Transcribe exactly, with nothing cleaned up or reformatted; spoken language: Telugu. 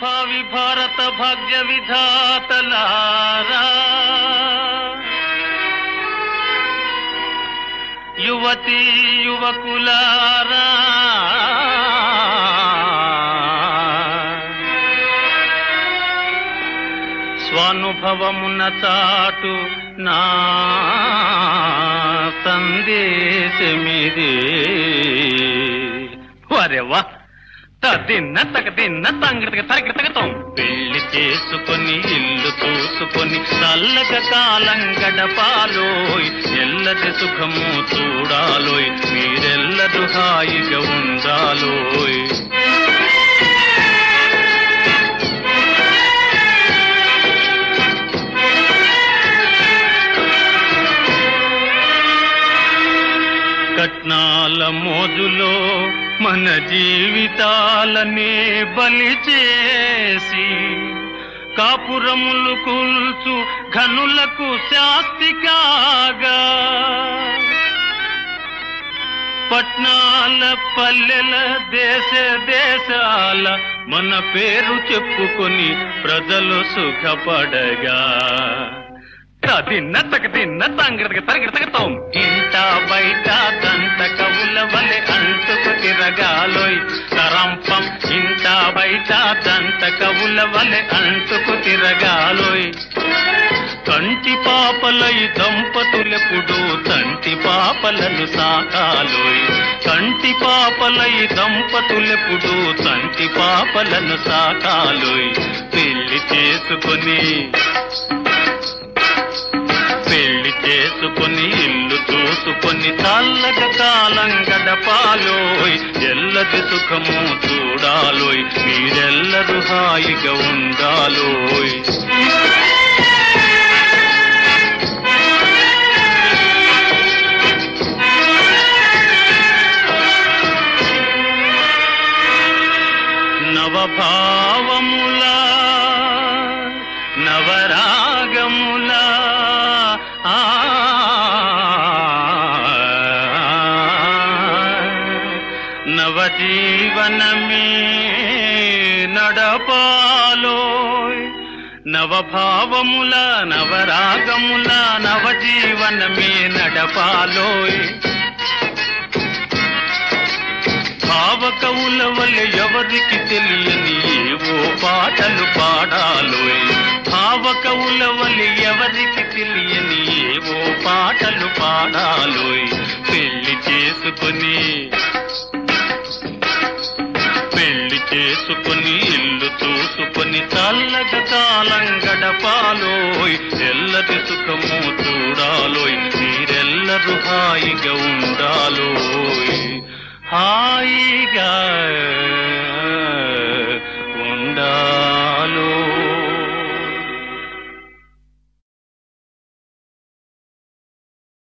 భావి భారత భాగ్య విధాతలారా, యువతీ యువకులారా, స్వానుభవమున చాటు నా సందేశమిదే. వరేవా తిన్న తగ తిన్న తంగడికి తరగతగతం పెళ్లి చేసుకొని ఇల్లు చూసుకొని చల్లగ కాలం గడపాలోయ్, ఎల్లది సుఖము చూడాలోయ్, మీరెల్లరూ హాయిగా ఉండాలోయ్. కట్నాల మోజులో మన జీవితాలనే బలి చేసి కాపురములు కూల్చు ఘనులకు శాస్తి కాగా, పట్నాల పల్లెల దేశ దేశాల మన పేరు చెప్పుకొని ప్రజలు సుఖపడగా, తిన్న తగ తిన్న తంగడికి తరగతగతాం ఇంట బయట దంత కవుల వలె అంటుకు తిరగాలోయ్. తరంపం ఇంట బయట దంత కవుల వలె అంటుకు తిరగాలోయ్. కంటి పాపలై దంపతులెప్పుడు తంటి పాపలను సాకాలోయ్. కంటి పాపలై దంపతులెప్పుడు తంటి పాపలను సాకాలోయ్. పెళ్లి చేసుకొని పెళ్లి చేసుకొని ఇల్లు చూసుకొని చల్లగా కాలం గడపాలోయ్, ఎల్లది సుఖము చూడాలోయ్, మీరెల్లరూ హాయిగా ఉండాలోయ్. నవభావములా నవరాగములా నవజీవనమే నడపాలోయ్. నవభావముల నవరాగముల నవజీవనమే నడపాలోయ్. భావకవుల వల్లే ఎవరికి తెలియని ఏవో పాటలు పాడాలోయ్. భావకవుల వల్లే ఎవరికి తెలియని ఏవో పాటలు పాడాలోయ్. పెళ్లి చేసుకొని పెళ్లి చేసుకొని ఇల్లు చూసుకొని చల్లగా కాలం గడపాలోయ్, ఎల్లది సుఖము చూడాలోయ్, మీరెల్లరూ హాయిగా ఉండాలోయ్, హాయిగా ఉండాలో.